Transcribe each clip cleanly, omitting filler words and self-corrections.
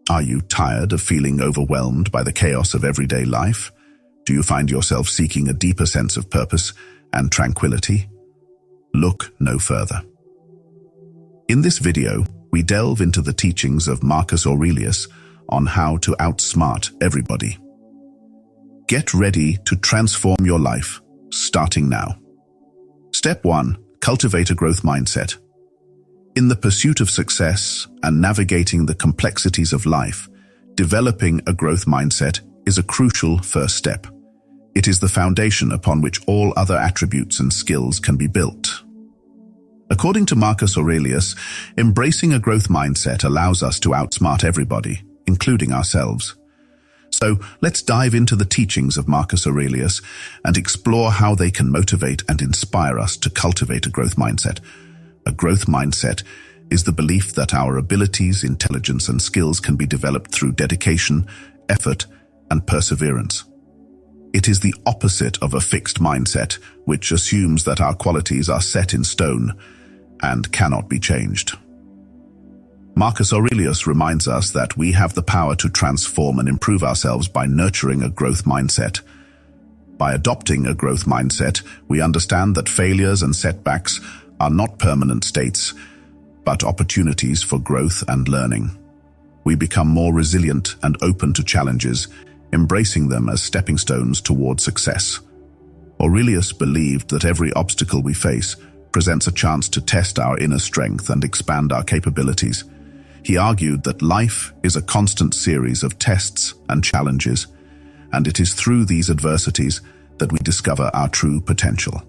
Are you tired of feeling overwhelmed by the chaos of everyday life? Do you find yourself seeking a deeper sense of purpose and tranquility? Look no further. In this video, we delve into the teachings of Marcus Aurelius on how to outsmart everybody. Get ready to transform your life, starting now. Step 1. Cultivate a growth mindset. In the pursuit of success and navigating the complexities of life, developing a growth mindset is a crucial first step. It is the foundation upon which all other attributes and skills can be built. According to Marcus Aurelius, embracing a growth mindset allows us to outsmart everybody, including ourselves. So let's dive into the teachings of Marcus Aurelius and explore how they can motivate and inspire us to cultivate a growth mindset. A growth mindset is the belief that our abilities, intelligence, and skills can be developed through dedication, effort, and perseverance. It is the opposite of a fixed mindset, which assumes that our qualities are set in stone and cannot be changed. Marcus Aurelius reminds us that we have the power to transform and improve ourselves by nurturing a growth mindset. By adopting a growth mindset, we understand that failures and setbacks are not permanent states, but opportunities for growth and learning. We become more resilient and open to challenges, embracing them as stepping stones toward success. Aurelius believed that every obstacle we face presents a chance to test our inner strength and expand our capabilities. He argued that life is a constant series of tests and challenges, and it is through these adversities that we discover our true potential.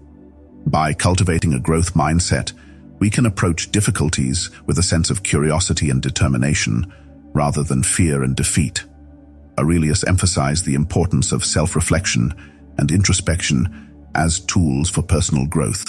By cultivating a growth mindset, we can approach difficulties with a sense of curiosity and determination, rather than fear and defeat. Aurelius emphasized the importance of self-reflection and introspection as tools for personal growth.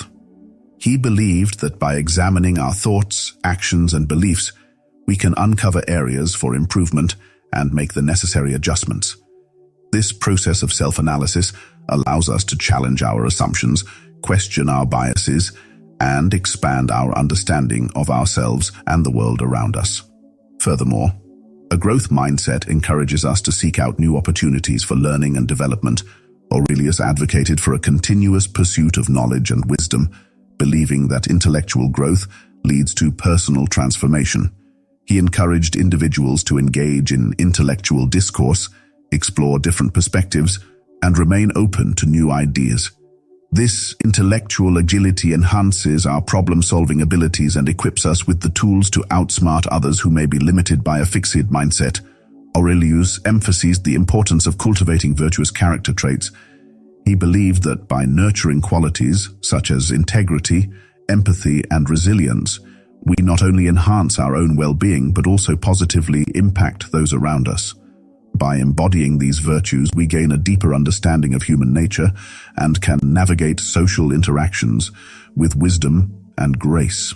He believed that by examining our thoughts, actions, and beliefs, we can uncover areas for improvement and make the necessary adjustments. This process of self-analysis allows us to challenge our assumptions, question our biases, and expand our understanding of ourselves and the world around us. Furthermore, a growth mindset encourages us to seek out new opportunities for learning and development. Aurelius advocated for a continuous pursuit of knowledge and wisdom, believing that intellectual growth leads to personal transformation. He encouraged individuals to engage in intellectual discourse, explore different perspectives, and remain open to new ideas. This intellectual agility enhances our problem-solving abilities and equips us with the tools to outsmart others who may be limited by a fixed mindset. Aurelius emphasized the importance of cultivating virtuous character traits. He believed that by nurturing qualities such as integrity, empathy, and resilience, we not only enhance our own well-being but also positively impact those around us. By embodying these virtues, we gain a deeper understanding of human nature and can navigate social interactions with wisdom and grace.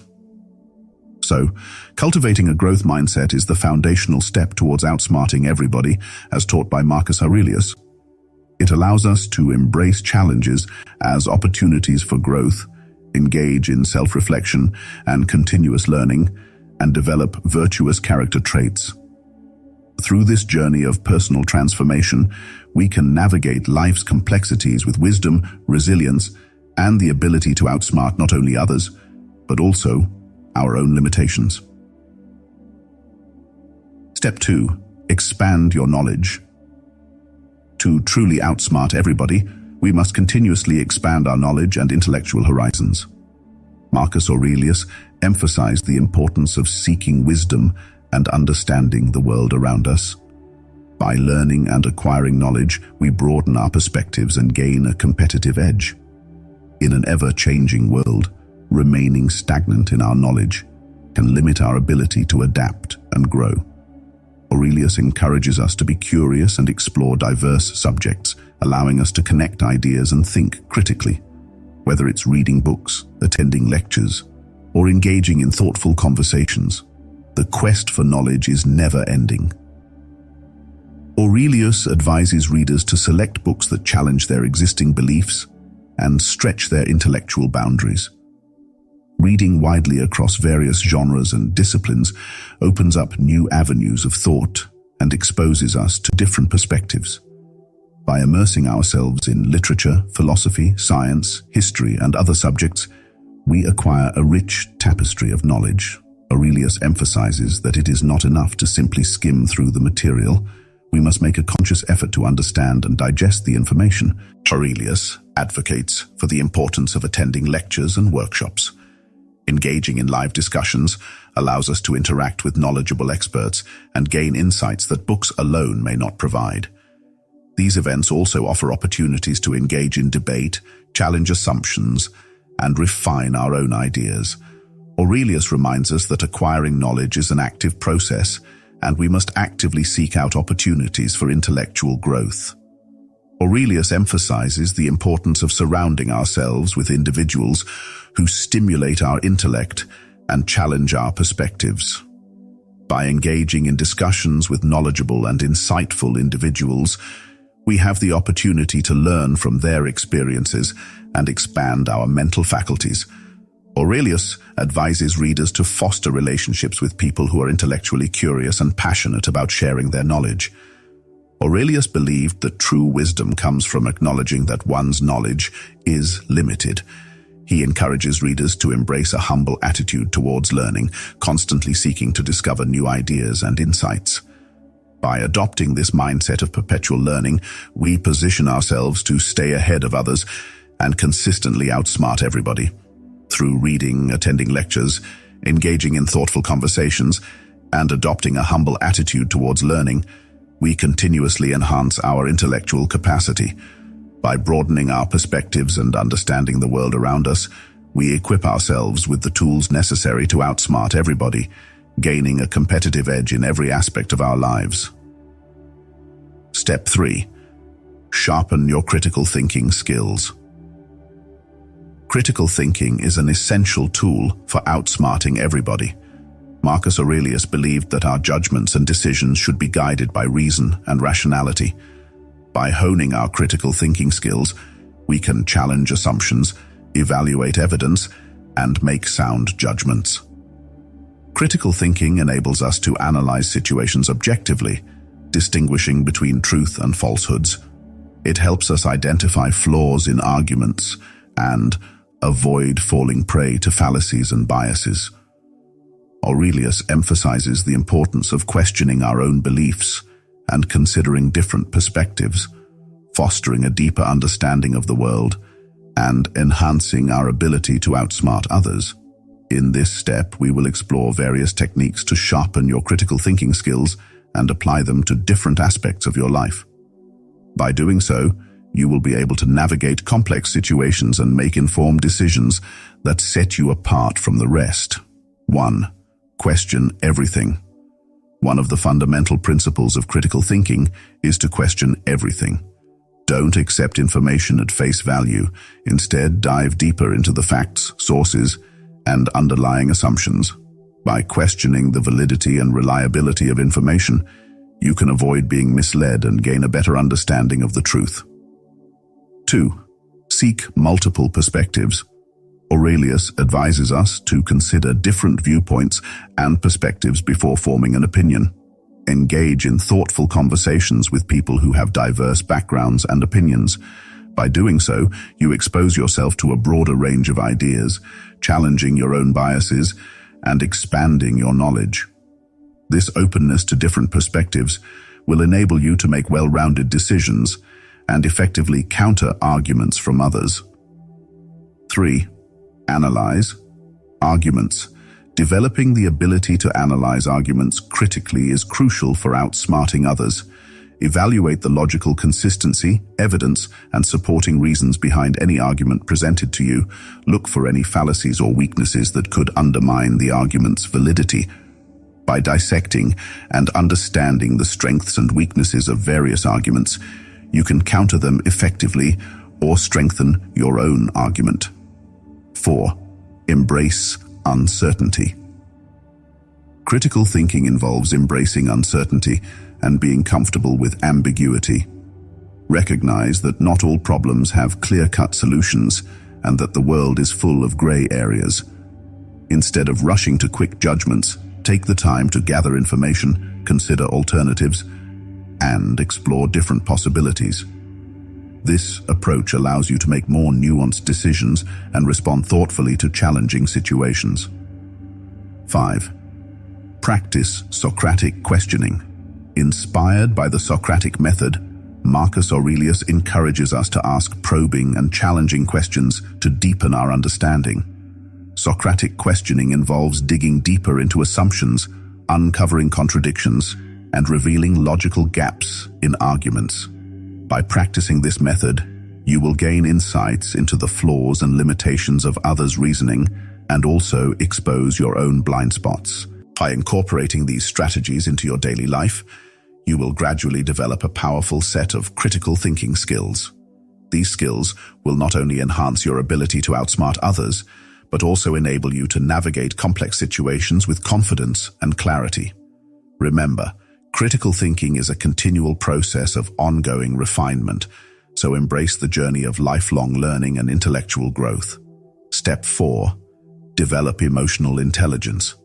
So, cultivating a growth mindset is the foundational step towards outsmarting everybody, as taught by Marcus Aurelius. It allows us to embrace challenges as opportunities for growth, engage in self-reflection and continuous learning, and develop virtuous character traits. Through this journey of personal transformation, we can navigate life's complexities with wisdom, resilience, and the ability to outsmart not only others, but also our own limitations. Step 2. Expand your knowledge. To truly outsmart everybody, we must continuously expand our knowledge and intellectual horizons. Marcus Aurelius emphasized the importance of seeking wisdom and understanding the world around us. By learning and acquiring knowledge, we broaden our perspectives and gain a competitive edge. In an ever-changing world, remaining stagnant in our knowledge can limit our ability to adapt and grow. Aurelius encourages us to be curious and explore diverse subjects, allowing us to connect ideas and think critically. Whether it's reading books, attending lectures, or engaging in thoughtful conversations, the quest for knowledge is never-ending. Aurelius advises readers to select books that challenge their existing beliefs and stretch their intellectual boundaries. Reading widely across various genres and disciplines opens up new avenues of thought and exposes us to different perspectives. By immersing ourselves in literature, philosophy, science, history, and other subjects, we acquire a rich tapestry of knowledge. Aurelius emphasizes that it is not enough to simply skim through the material. We must make a conscious effort to understand and digest the information. Aurelius advocates for the importance of attending lectures and workshops. Engaging in live discussions allows us to interact with knowledgeable experts and gain insights that books alone may not provide. These events also offer opportunities to engage in debate, challenge assumptions, and refine our own ideas. Aurelius reminds us that acquiring knowledge is an active process, and we must actively seek out opportunities for intellectual growth. Aurelius emphasizes the importance of surrounding ourselves with individuals who stimulate our intellect and challenge our perspectives. By engaging in discussions with knowledgeable and insightful individuals, we have the opportunity to learn from their experiences and expand our mental faculties. Aurelius advises readers to foster relationships with people who are intellectually curious and passionate about sharing their knowledge. Aurelius believed that true wisdom comes from acknowledging that one's knowledge is limited. He encourages readers to embrace a humble attitude towards learning, constantly seeking to discover new ideas and insights. By adopting this mindset of perpetual learning, we position ourselves to stay ahead of others and consistently outsmart everybody. Through reading, attending lectures, engaging in thoughtful conversations, and adopting a humble attitude towards learning, we continuously enhance our intellectual capacity. By broadening our perspectives and understanding the world around us, we equip ourselves with the tools necessary to outsmart everybody, gaining a competitive edge in every aspect of our lives. Step 3. Sharpen your critical thinking skills. Critical thinking is an essential tool for outsmarting everybody. Marcus Aurelius believed that our judgments and decisions should be guided by reason and rationality. By honing our critical thinking skills, we can challenge assumptions, evaluate evidence, and make sound judgments. Critical thinking enables us to analyze situations objectively, distinguishing between truth and falsehoods. It helps us identify flaws in arguments and avoid falling prey to fallacies and biases. Aurelius emphasizes the importance of questioning our own beliefs and considering different perspectives, fostering a deeper understanding of the world and enhancing our ability to outsmart others. In this step, we will explore various techniques to sharpen your critical thinking skills and apply them to different aspects of your life. By doing so, you will be able to navigate complex situations and make informed decisions that set you apart from the rest. 1. Question everything. One of the fundamental principles of critical thinking is to question everything. Don't accept information at face value. Instead, dive deeper into the facts, sources, and underlying assumptions. By questioning the validity and reliability of information, you can avoid being misled and gain a better understanding of the truth. 2. Seek multiple perspectives. Aurelius advises us to consider different viewpoints and perspectives before forming an opinion. Engage in thoughtful conversations with people who have diverse backgrounds and opinions. By doing so, you expose yourself to a broader range of ideas, challenging your own biases and expanding your knowledge. This openness to different perspectives will enable you to make well-rounded decisions and effectively counter arguments from others. 3. Analyze arguments. Developing the ability to analyze arguments critically is crucial for outsmarting others. Evaluate the logical consistency, evidence, and supporting reasons behind any argument presented to you. Look for any fallacies or weaknesses that could undermine the argument's validity. By dissecting and understanding the strengths and weaknesses of various arguments, you can counter them effectively or strengthen your own argument. 4. Embrace uncertainty. Critical thinking involves embracing uncertainty and being comfortable with ambiguity. Recognize that not all problems have clear-cut solutions and that the world is full of gray areas. Instead of rushing to quick judgments, take the time to gather information, consider alternatives, and explore different possibilities. This approach allows you to make more nuanced decisions and respond thoughtfully to challenging situations. 5. Practice Socratic questioning. Inspired by the Socratic method, Marcus Aurelius encourages us to ask probing and challenging questions to deepen our understanding. Socratic questioning involves digging deeper into assumptions, uncovering contradictions, and revealing logical gaps in arguments. By practicing this method, you will gain insights into the flaws and limitations of others' reasoning and also expose your own blind spots. By incorporating these strategies into your daily life, you will gradually develop a powerful set of critical thinking skills. These skills will not only enhance your ability to outsmart others, but also enable you to navigate complex situations with confidence and clarity. Remember, critical thinking is a continual process of ongoing refinement, so embrace the journey of lifelong learning and intellectual growth. Step 4. Develop emotional intelligence.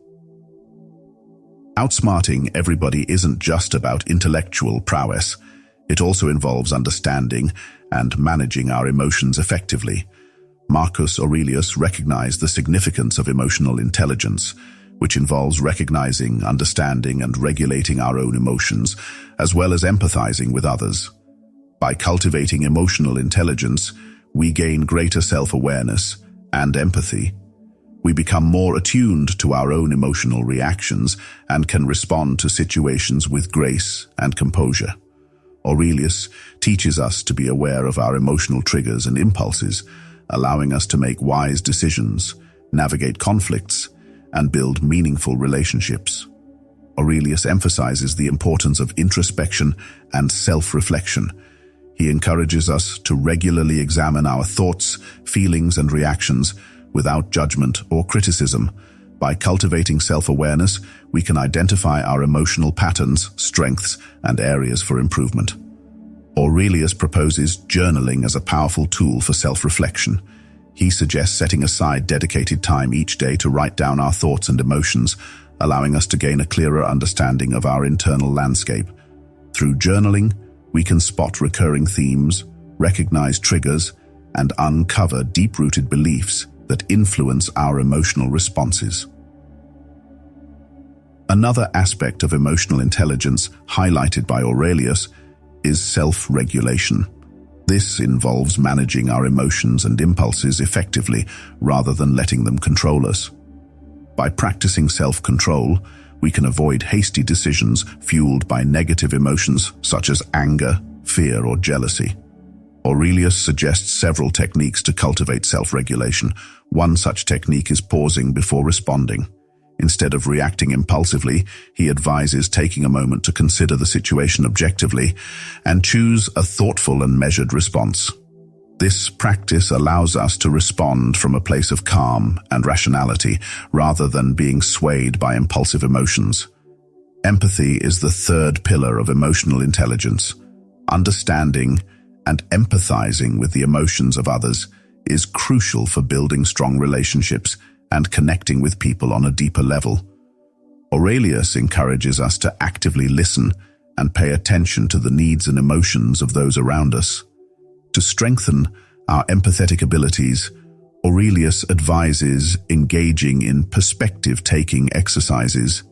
Outsmarting everybody isn't just about intellectual prowess. It also involves understanding and managing our emotions effectively. Marcus Aurelius recognized the significance of emotional intelligence, which involves recognizing, understanding, and regulating our own emotions, as well as empathizing with others. By cultivating emotional intelligence, we gain greater self-awareness and empathy. We become more attuned to our own emotional reactions and can respond to situations with grace and composure. Aurelius teaches us to be aware of our emotional triggers and impulses, allowing us to make wise decisions, navigate conflicts, and build meaningful relationships. Aurelius emphasizes the importance of introspection and self-reflection. He encourages us to regularly examine our thoughts, feelings, and reactions without judgment or criticism. By cultivating self-awareness, we can identify our emotional patterns, strengths, and areas for improvement. Aurelius proposes journaling as a powerful tool for self-reflection. He suggests setting aside dedicated time each day to write down our thoughts and emotions, allowing us to gain a clearer understanding of our internal landscape. Through journaling, we can spot recurring themes, recognize triggers, and uncover deep-rooted beliefs that influence our emotional responses. Another aspect of emotional intelligence highlighted by Aurelius is self-regulation. This involves managing our emotions and impulses effectively rather than letting them control us. By practicing self-control, we can avoid hasty decisions fueled by negative emotions such as anger, fear, or jealousy. Aurelius suggests several techniques to cultivate self-regulation. One such technique is pausing before responding. Instead of reacting impulsively, he advises taking a moment to consider the situation objectively and choose a thoughtful and measured response. This practice allows us to respond from a place of calm and rationality rather than being swayed by impulsive emotions. Empathy is the third pillar of emotional intelligence. Understanding and empathizing with the emotions of others is crucial for building strong relationships and connecting with people on a deeper level. Aurelius encourages us to actively listen and pay attention to the needs and emotions of those around us. To strengthen our empathetic abilities, Aurelius advises engaging in perspective-taking exercises.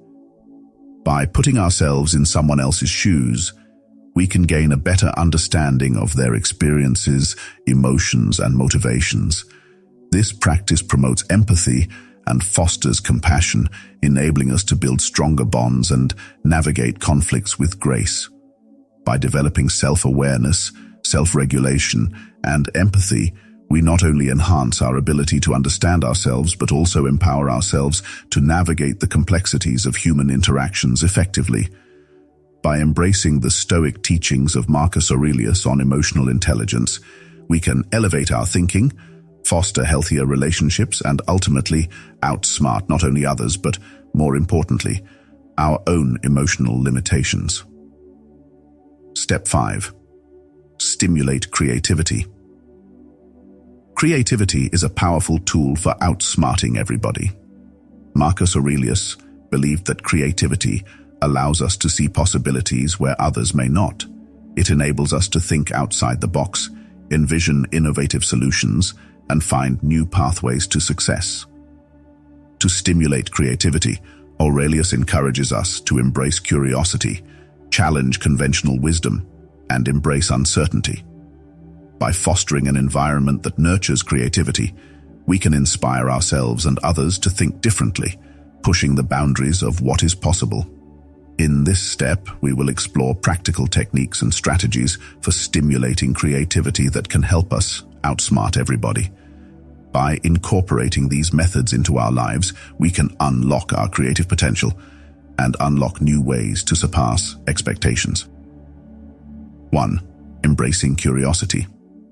By putting ourselves in someone else's shoes, we can gain a better understanding of their experiences, emotions, and motivations. This practice promotes empathy and fosters compassion, enabling us to build stronger bonds and navigate conflicts with grace. By developing self-awareness, self-regulation, and empathy, we not only enhance our ability to understand ourselves, but also empower ourselves to navigate the complexities of human interactions effectively. By embracing the Stoic teachings of Marcus Aurelius on emotional intelligence, we can elevate our thinking, foster healthier relationships, and ultimately outsmart not only others, but, more importantly, our own emotional limitations. Step 5. Stimulate creativity. Creativity is a powerful tool for outsmarting everybody. Marcus Aurelius believed that creativity, allows us to see possibilities where others may not. It enables us to think outside the box, envision innovative solutions, and find new pathways to success. To stimulate creativity, Aurelius encourages us to embrace curiosity, challenge conventional wisdom, and embrace uncertainty. By fostering an environment that nurtures creativity, we can inspire ourselves and others to think differently, pushing the boundaries of what is possible. In this step, we will explore practical techniques and strategies for stimulating creativity that can help us outsmart everybody. By incorporating these methods into our lives, we can unlock our creative potential and unlock new ways to surpass expectations. 1. Embracing curiosity.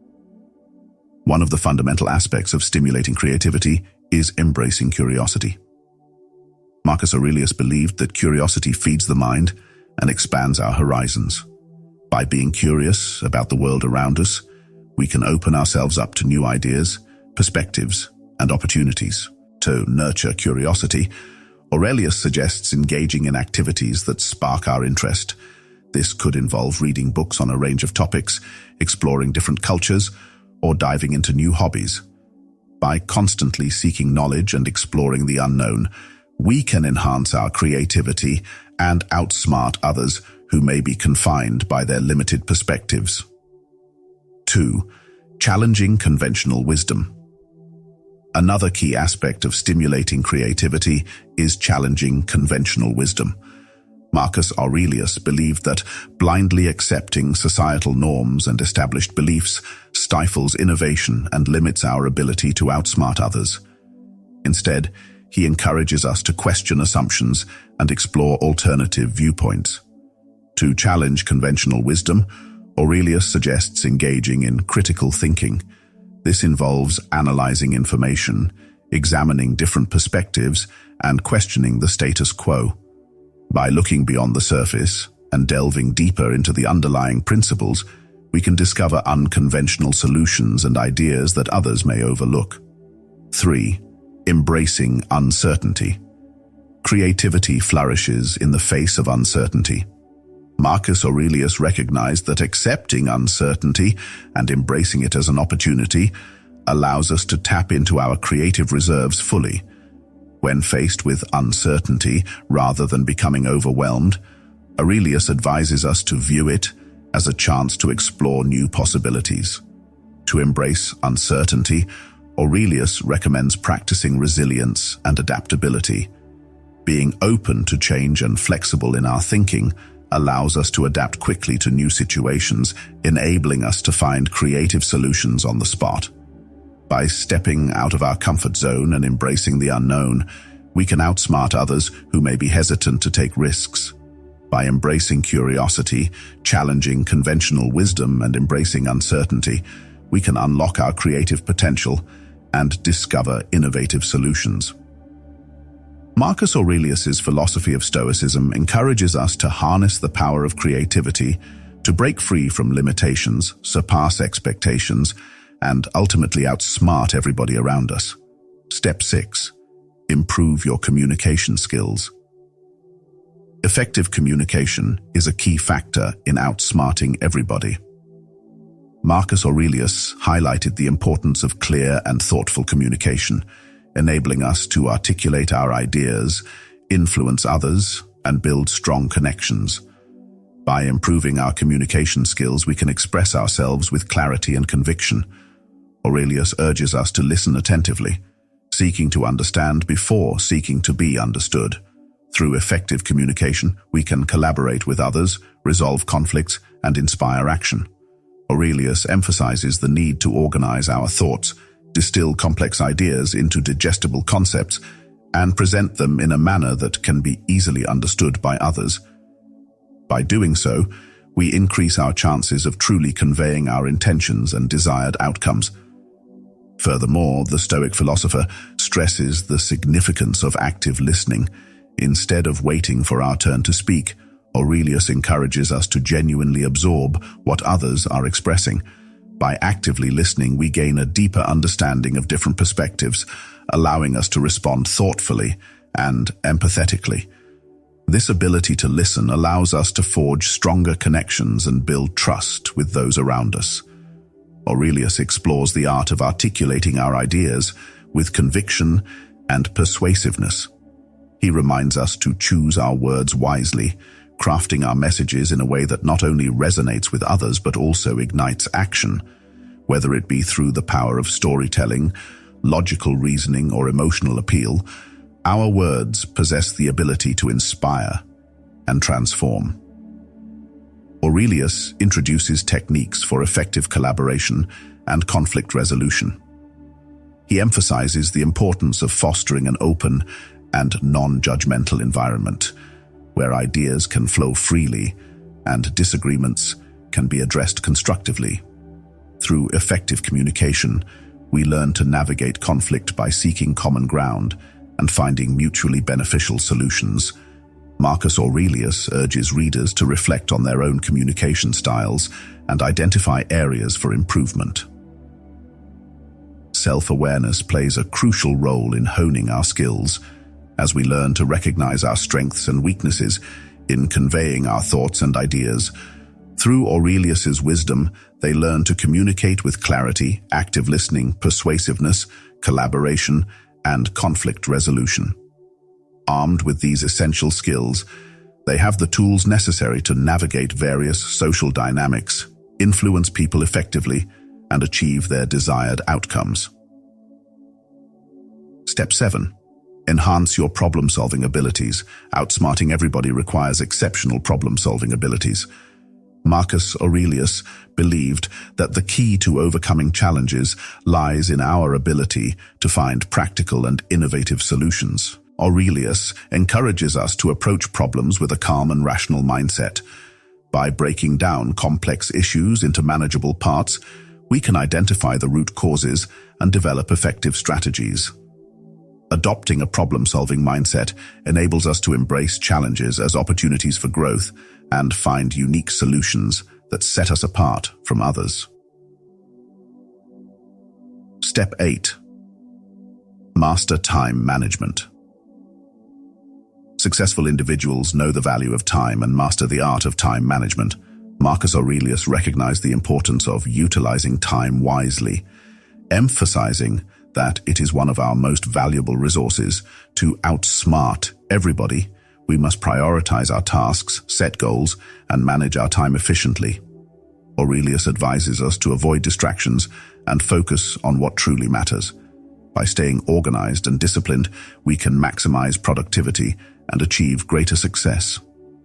One of the fundamental aspects of stimulating creativity is embracing curiosity. Marcus Aurelius believed that curiosity feeds the mind and expands our horizons. By being curious about the world around us, we can open ourselves up to new ideas, perspectives, and opportunities. To nurture curiosity, Aurelius suggests engaging in activities that spark our interest. This could involve reading books on a range of topics, exploring different cultures, or diving into new hobbies. By constantly seeking knowledge and exploring the unknown, we can enhance our creativity and outsmart others who may be confined by their limited perspectives. 2. Challenging conventional wisdom. Another key aspect of stimulating creativity is challenging conventional wisdom. Marcus Aurelius believed that blindly accepting societal norms and established beliefs stifles innovation and limits our ability to outsmart others. Instead, he encourages us to question assumptions and explore alternative viewpoints. To challenge conventional wisdom, Aurelius suggests engaging in critical thinking. This involves analyzing information, examining different perspectives, and questioning the status quo. By looking beyond the surface and delving deeper into the underlying principles, we can discover unconventional solutions and ideas that others may overlook. 3. Embracing uncertainty. Creativity flourishes in the face of uncertainty. Marcus Aurelius recognized that accepting uncertainty and embracing it as an opportunity allows us to tap into our creative reserves fully. When faced with uncertainty rather than becoming overwhelmed, Aurelius advises us to view it as a chance to explore new possibilities. To embrace uncertainty, Aurelius recommends practicing resilience and adaptability. Being open to change and flexible in our thinking allows us to adapt quickly to new situations, enabling us to find creative solutions on the spot. By stepping out of our comfort zone and embracing the unknown, we can outsmart others who may be hesitant to take risks. By embracing curiosity, challenging conventional wisdom, and embracing uncertainty, we can unlock our creative potential and discover innovative solutions. Marcus Aurelius's philosophy of Stoicism encourages us to harness the power of creativity to break free from limitations, surpass expectations, and ultimately outsmart everybody around us. Step 6. Improve your communication skills. Effective communication is a key factor in outsmarting everybody. Marcus Aurelius highlighted the importance of clear and thoughtful communication, enabling us to articulate our ideas, influence others, and build strong connections. By improving our communication skills, we can express ourselves with clarity and conviction. Aurelius urges us to listen attentively, seeking to understand before seeking to be understood. Through effective communication, we can collaborate with others, resolve conflicts, and inspire action. Aurelius emphasizes the need to organize our thoughts, distill complex ideas into digestible concepts, and present them in a manner that can be easily understood by others. By doing so, we increase our chances of truly conveying our intentions and desired outcomes. Furthermore, the Stoic philosopher stresses the significance of active listening. Instead of waiting for our turn to speak, Aurelius encourages us to genuinely absorb what others are expressing. By actively listening, we gain a deeper understanding of different perspectives, allowing us to respond thoughtfully and empathetically. This ability to listen allows us to forge stronger connections and build trust with those around us. Aurelius explores the art of articulating our ideas with conviction and persuasiveness. He reminds us to choose our words wisely, crafting our messages in a way that not only resonates with others but also ignites action, whether it be through the power of storytelling, logical reasoning, or emotional appeal. Our words possess the ability to inspire and transform. Aurelius introduces techniques for effective collaboration and conflict resolution. He emphasizes the importance of fostering an open and non-judgmental environment, where ideas can flow freely and disagreements can be addressed constructively. Through effective communication, we learn to navigate conflict by seeking common ground and finding mutually beneficial solutions. Marcus Aurelius urges readers to reflect on their own communication styles and identify areas for improvement. Self-awareness plays a crucial role in honing our skills, as we learn to recognize our strengths and weaknesses in conveying our thoughts and ideas. Through Aurelius's wisdom, they learn to communicate with clarity, active listening, persuasiveness, collaboration, and conflict resolution. Armed with these essential skills, they have the tools necessary to navigate various social dynamics, influence people effectively, and achieve their desired outcomes. Step 7. Enhance your problem-solving abilities. Outsmarting everybody requires exceptional problem-solving abilities. Marcus Aurelius believed that the key to overcoming challenges lies in our ability to find practical and innovative solutions. Aurelius encourages us to approach problems with a calm and rational mindset. By breaking down complex issues into manageable parts, we can identify the root causes and develop effective strategies. Adopting a problem-solving mindset enables us to embrace challenges as opportunities for growth and find unique solutions that set us apart from others. Step 8. Master time management. Successful individuals know the value of time and master the art of time management. Marcus Aurelius recognized the importance of utilizing time wisely, emphasizing that it is one of our most valuable resources. To outsmart everybody, we must prioritize our tasks, set goals, and manage our time efficiently. Aurelius advises us to avoid distractions and focus on what truly matters. By staying organized and disciplined, we can maximize productivity and achieve greater success.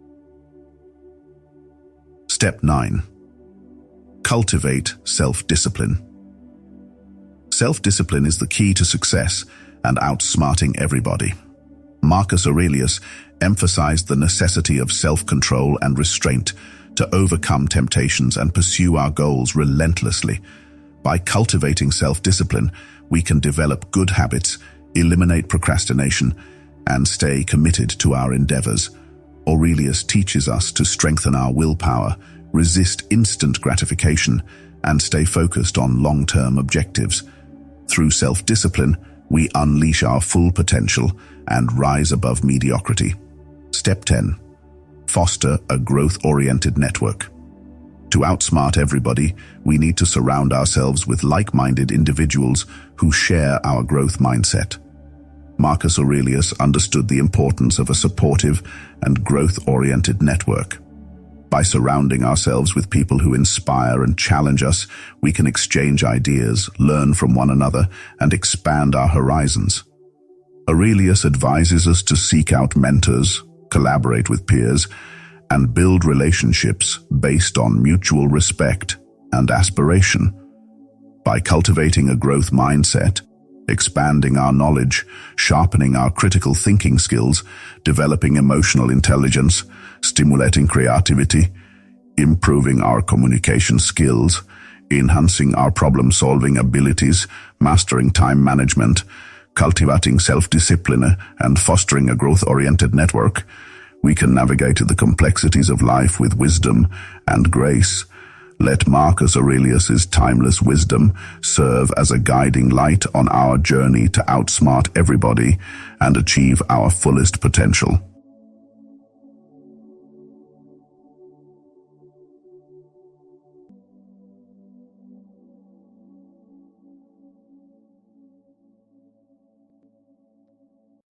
Step 9. Cultivate self-discipline. Self-discipline is the key to success and outsmarting everybody. Marcus Aurelius emphasized the necessity of self-control and restraint to overcome temptations and pursue our goals relentlessly. By cultivating self-discipline, we can develop good habits, eliminate procrastination, and stay committed to our endeavors. Aurelius teaches us to strengthen our willpower, resist instant gratification, and stay focused on long-term objectives. Through self-discipline, we unleash our full potential and rise above mediocrity. Step 10. Foster a growth-oriented network. To outsmart everybody, we need to surround ourselves with like-minded individuals who share our growth mindset. Marcus Aurelius understood the importance of a supportive and growth-oriented network. By surrounding ourselves with people who inspire and challenge us, we can exchange ideas, learn from one another, and expand our horizons. Aurelius advises us to seek out mentors, collaborate with peers, and build relationships based on mutual respect and aspiration. By cultivating a growth mindset, expanding our knowledge, sharpening our critical thinking skills, developing emotional intelligence, stimulating creativity, improving our communication skills, enhancing our problem-solving abilities, mastering time management, cultivating self-discipline, and fostering a growth-oriented network, we can navigate the complexities of life with wisdom and grace. Let Marcus Aurelius's timeless wisdom serve as a guiding light on our journey to outsmart everybody and achieve our fullest potential.